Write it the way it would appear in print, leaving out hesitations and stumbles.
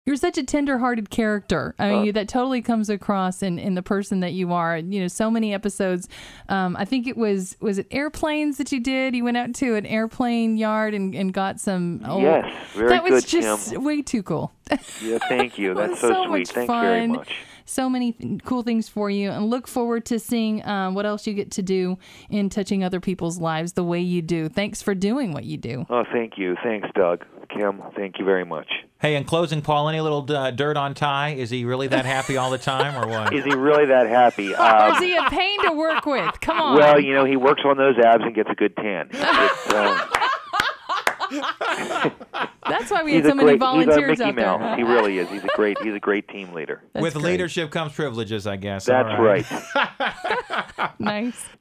You're such a tender-hearted character. I mean, that totally comes across in the person that you are. You know, so many episodes. I think it was it airplanes that you did? You went out to an airplane yard and got some. Oh, yes, very that good, was just Kim. way too cool. Yeah, thank you. That's so so sweet. much Thanks fun. very much. So many cool things for you, and look forward to seeing what else you get to do in touching other people's lives the way you do. Thanks for doing what you do. Oh, thank you. Thanks, Doug. Kim, thank you very much. Hey, in closing, Paul, any little dirt on Ty? Is he really that happy all the time, or what? Is he really that happy? Or is he a pain to work with? Come on. Well, you know, he works on those abs and gets a good tan. That's why we had so many volunteers he's a Mickey out Mouse. there. He really is. He's a great team leader. With leadership comes privileges, I guess. That's all right. right. Nice.